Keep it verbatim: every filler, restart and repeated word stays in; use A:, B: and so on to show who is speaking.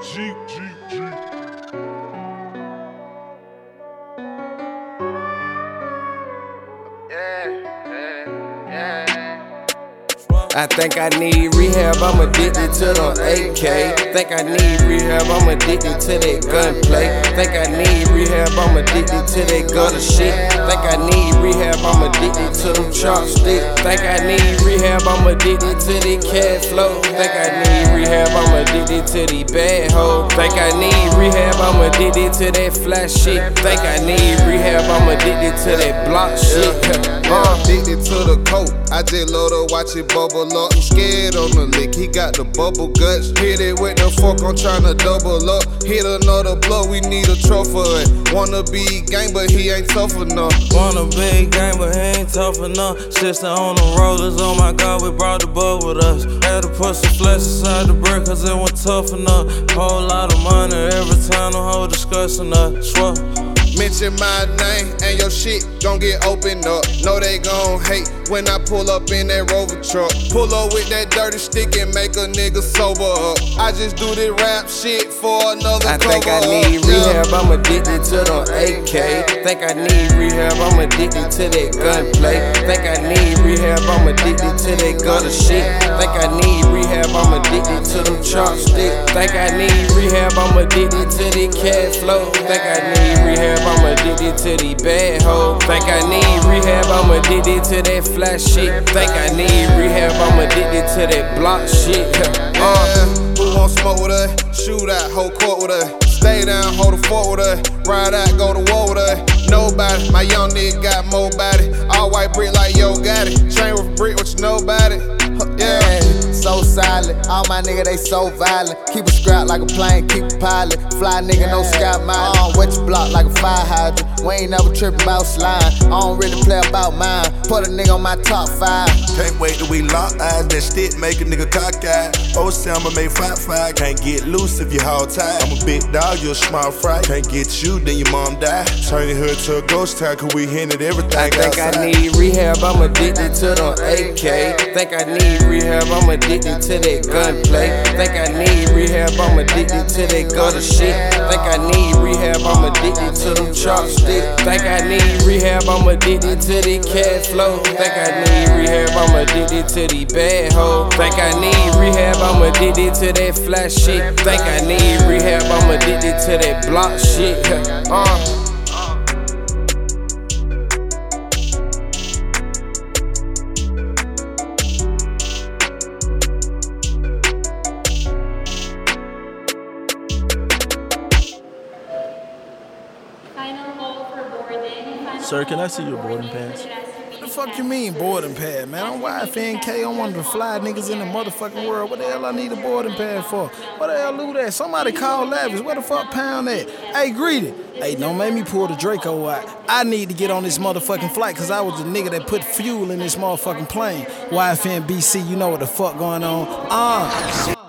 A: G, G, G.
B: I think I need rehab, I'm addicted to them A K. Think I need rehab, I'm addicted to that gunplay. Think I need rehab, I'm addicted to that gutter shit. Think I need rehab, I'm addicted to them chopsticks. Think I need rehab, I'm addicted to the cash flow. Think I need rehab, I'm addicted to the bad hoe. Think I need rehab, I'm addicted to that flash shit. Think I need rehab, I'm addicted to that block shit.
C: I'm addicted to the coke. I just love to watch it bubble up. I'm scared on the lick, he got the bubble guts. Hit it with the fork, I'm tryna double up. Hit another blow, we need a trophy. Wanna be gang, but he ain't tough enough.
D: Wanna be gang, but he ain't tough enough. Sister on the rollers, oh my god, we brought the bug with us. Had to put some flesh inside the brick, cause it wasn't tough enough. Whole lot of money every time the hoe discussing us. Swear.
C: Mention my name and your shit gon' get opened up. Know they gon' hate when I pull up in that Rover truck. Pull up with that dirty stick and make a nigga sober up. I just do this rap shit for another
B: I think I
C: up.
B: need
C: Yeah.
B: rehab, I'm addicted to them A K. Think I need rehab, I'm addicted to that gunplay. Think I need rehab, I'm addicted to that gutter shit. Think I need rehab, I'm addicted to them chopsticks. Think I need rehab, I'm addicted to the cash flow. Think I need rehab, I'm addicted to the bad hoe. Think I need rehab, I'm addicted to that flash shit. Think I need rehab, I'm addicted to that block shit.
C: Yeah, who want smoke with us? Shoot out, hold court with us. Stay down, hold the fort with us. Ride out, go to war with us. Nobody, my young nigga got more body. All white brick like yo got it. Chain with brick, what you know about it? Yeah.
E: So silent, all my niggas they so violent. Keep a scrap like a plane, keep a pilot. Fly nigga, no scout mine. I don't wet your block like a fire hydrant. We ain't never trippin' about slime. I don't really play about mine. Put a nigga on my top five.
F: Can't wait till we lock eyes. That stick make a nigga cockeyed. Oh, Selma made five five. Can't get loose if you hold tight. I'm a big dog, you a small fry. Can't get you, then your mom die. Turn your hood to a ghost town, cause we hinted everything
B: I think
F: outside.
B: I need rehab, I'm addicted to them A K. Think I need rehab, I'm addicted to that gunplay. Think I need rehab, I'm addicted to that gutter shit. Think I need rehab, I'm addicted to them chopsticks. Think I need rehab, I'm addicted to the cash flow. Think I need rehab, I'm addicted to the bad hoe. Think I need rehab, I'm addicted to that flash shit. Think I need rehab, I'm addicted to that block shit. Uh.
G: Sir, can I see your boarding pass?
H: What the fuck you mean boarding pass, man? I'm Y F N K, I'm one of the fly niggas in the motherfucking world. What the hell I need a boarding pass for? What the hell do that? Somebody call Lavish. Where the fuck Pound at? Hey, Greedy. Hey, don't make me pull the Draco out. I need to get on this motherfucking flight because I was the nigga that put fuel in this motherfucking plane. Y F N B C, you know what the fuck going on. Uh.